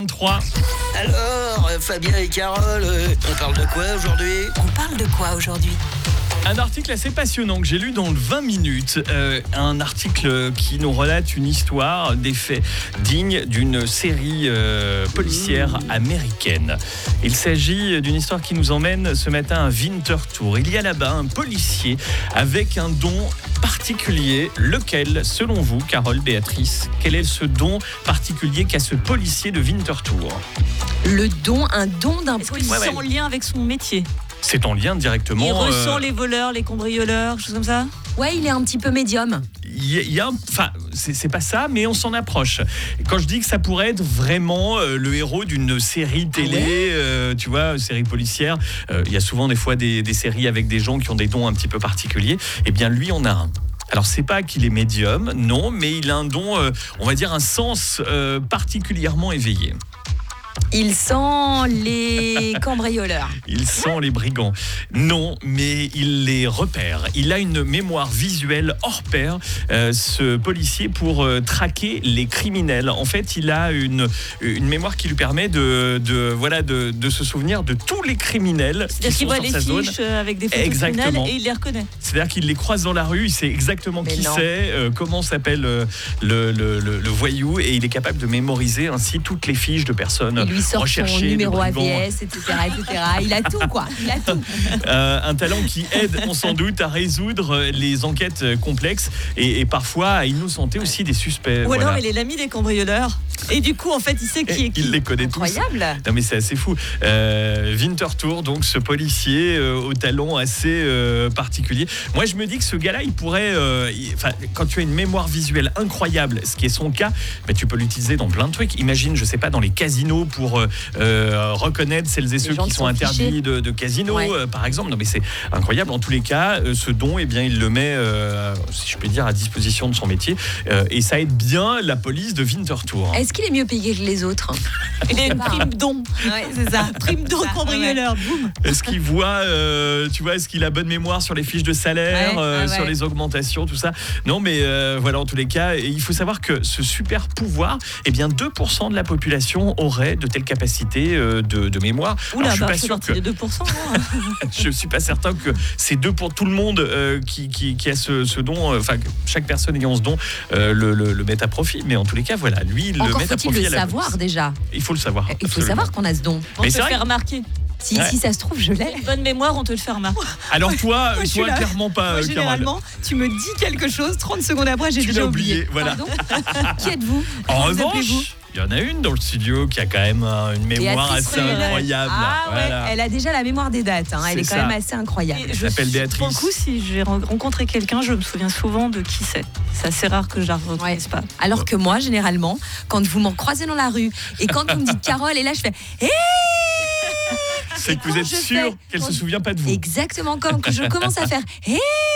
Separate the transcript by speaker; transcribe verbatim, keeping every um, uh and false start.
Speaker 1: trois.
Speaker 2: Alors, euh, Fabien et Carole, euh, on parle de quoi aujourd'hui?
Speaker 3: On parle de quoi aujourd'hui ?
Speaker 1: Un article assez passionnant que j'ai lu dans le vingt minutes. Euh, un article qui nous relate une histoire, des faits dignes d'une série euh, policière américaine. Il s'agit d'une histoire qui nous emmène ce matin à Winterthur. Il y a là-bas un policier avec un don particulier. Lequel, selon vous, Carole, Béatrice, quel est ce don particulier qu'a ce policier de Winterthur?
Speaker 3: Le don, un don d'un
Speaker 4: Est-ce qu'il
Speaker 3: policier.
Speaker 4: est en lien avec son métier?
Speaker 1: C'est en lien directement.
Speaker 4: Il ressent
Speaker 1: euh,
Speaker 4: les voleurs, les cambrioleurs, choses comme ça?
Speaker 3: Ouais, il est un petit peu médium.
Speaker 1: Il y a, il y a un- enfin, c'est, c'est pas ça, mais on s'en approche. Quand je dis que ça pourrait être vraiment euh, le héros d'une série télé,
Speaker 3: Ah ouais
Speaker 1: euh, tu vois, série policière, euh, il y a souvent des fois des, des séries avec des gens qui ont des dons un petit peu particuliers. Eh bien, lui, on a un. Alors, c'est pas qu'il est médium, non, mais il a un don, euh, on va dire un sens euh, particulièrement éveillé.
Speaker 3: Il sent les cambrioleurs.
Speaker 1: Il sent les brigands. Non, mais il les repère. Il a une mémoire visuelle hors pair, euh, ce policier, pour euh, traquer les criminels. En fait, il a une, une mémoire qui lui permet de, de, voilà, de, de se souvenir de tous les criminels qui
Speaker 4: C'est-à-dire qu'il
Speaker 1: sont
Speaker 4: voit
Speaker 1: sur
Speaker 4: les
Speaker 1: sa zone.
Speaker 4: fiches avec des photos
Speaker 1: Exactement.
Speaker 4: criminels et il les reconnaît.
Speaker 1: C'est-à-dire qu'il les croise dans la rue, il sait exactement
Speaker 3: Mais
Speaker 1: qui
Speaker 3: non.
Speaker 1: c'est, euh, comment s'appelle euh, le, le, le, le voyou, et il est capable de mémoriser ainsi toutes les fiches de personnes
Speaker 3: Il lui sort son
Speaker 1: recherchées, de
Speaker 3: numéro A
Speaker 1: brigands.
Speaker 3: V S, et cetera, et cetera. Il a tout, quoi. Il a tout.
Speaker 1: Euh, un talent qui aide, on s'en doute, à résoudre les enquêtes complexes et, et parfois à innocenter aussi des suspects.
Speaker 4: Ou
Speaker 1: Voilà.
Speaker 4: alors il est l'ami des cambrioleurs. Et du coup, en fait, il sait qui
Speaker 1: Et
Speaker 4: est qui.
Speaker 1: il les connaît tous.
Speaker 3: Incroyable.
Speaker 1: Non mais c'est assez fou. Euh, Winterthur, donc ce policier euh, au talent assez euh, particulier. Moi je me dis que ce gars-là, il pourrait, euh, il- enfin, quand tu as une mémoire visuelle incroyable, ce qui est son cas, bah, tu peux l'utiliser dans plein de trucs. Imagine, je sais pas, dans les casinos pour euh, euh, reconnaître celles et ceux
Speaker 3: gens
Speaker 1: qui
Speaker 3: qui
Speaker 1: sont
Speaker 3: sont
Speaker 1: interdits
Speaker 3: fichés.
Speaker 1: de, de casinos,
Speaker 3: Ouais.
Speaker 1: euh, par exemple. Non mais c'est incroyable. En tous les cas, euh, ce don, eh bien, il le met, euh, si je peux dire, à disposition de son métier, euh, et ça aide bien la police de Winterthur.
Speaker 3: Est-ce qu'il est mieux payé que les autres ?
Speaker 4: Il a une
Speaker 3: pas.
Speaker 4: prime don.
Speaker 3: Ouais, c'est ça.
Speaker 4: Prime don
Speaker 3: Ça,
Speaker 4: cambrioleur. Boum.
Speaker 1: Est-ce qu'il voit, euh, tu vois, est-ce qu'il a bonne mémoire sur les fiches de salaire,
Speaker 3: Ouais,
Speaker 1: euh,
Speaker 3: ouais,
Speaker 1: sur
Speaker 3: ouais.
Speaker 1: les augmentations, tout ça? Non, mais euh, voilà, en tous les cas, et il faut savoir que ce super pouvoir, eh bien, deux pour cent de la population aurait de telles capacités euh, de, de mémoire.
Speaker 4: Oula,
Speaker 1: Alors, je suis
Speaker 4: bah,
Speaker 1: pas
Speaker 4: je suis
Speaker 1: sûr
Speaker 4: partie
Speaker 1: que,
Speaker 4: des deux pour cent. moi.
Speaker 1: je suis pas certain que c'est deux pour tout le monde euh, qui, qui, qui a ce, ce don, euh, enfin, que chaque personne ayant ce don euh, le, le, le met à profit. Mais en tous les cas, voilà, lui, il le
Speaker 3: Encore
Speaker 1: met à
Speaker 3: faut-il
Speaker 1: profit
Speaker 3: le
Speaker 1: à la
Speaker 3: savoir
Speaker 1: police.
Speaker 3: déjà.
Speaker 1: Il faut le savoir.
Speaker 3: Il faut
Speaker 1: absolument.
Speaker 3: savoir qu'on a ce don.
Speaker 4: On
Speaker 1: Mais
Speaker 4: te
Speaker 1: c'est
Speaker 4: le
Speaker 1: vrai
Speaker 4: fait remarquer.
Speaker 3: Si,
Speaker 1: Ouais.
Speaker 3: si ça se trouve, je l'ai.
Speaker 4: Une bonne mémoire, on te le fait remarquer.
Speaker 1: Alors toi,
Speaker 5: Moi, je suis
Speaker 1: toi
Speaker 5: là.
Speaker 1: clairement pas,
Speaker 5: Moi,
Speaker 1: euh, Carole.
Speaker 5: généralement, tu me dis quelque chose, trente secondes après, j'ai
Speaker 1: Tu
Speaker 5: déjà
Speaker 1: l'as
Speaker 5: oublié.
Speaker 1: oublié, voilà.
Speaker 3: Pardon ? Qui êtes-vous
Speaker 1: En
Speaker 5: Comment vous
Speaker 1: revanche,
Speaker 5: appelez-vous
Speaker 1: il y en a une dans le studio qui a quand même euh, une mémoire
Speaker 3: Béatrice
Speaker 1: assez
Speaker 3: Ruel.
Speaker 1: incroyable.
Speaker 3: Ah ouais,
Speaker 1: Voilà.
Speaker 3: elle a déjà la mémoire des dates. hein. Elle
Speaker 1: C'est
Speaker 3: est quand
Speaker 1: ça.
Speaker 3: même assez incroyable.
Speaker 4: Et je
Speaker 1: s'appelle
Speaker 4: suis-
Speaker 1: Béatrice.
Speaker 4: Pour le coup, si j'ai ren- rencontré quelqu'un, je me souviens souvent de qui c'est. C'est assez rare que je la reconnaisse pas.
Speaker 3: Alors que moi, généralement, quand vous m'en croisez dans la rue et quand vous me dites Carole, et là je fais Hé
Speaker 1: C'est que vous
Speaker 3: quand
Speaker 1: êtes
Speaker 3: je
Speaker 1: sûr
Speaker 3: fais-
Speaker 1: qu'elle
Speaker 3: quand
Speaker 1: se
Speaker 3: je-
Speaker 1: souvient pas de vous.
Speaker 3: Exactement, comme que je commence à faire Hé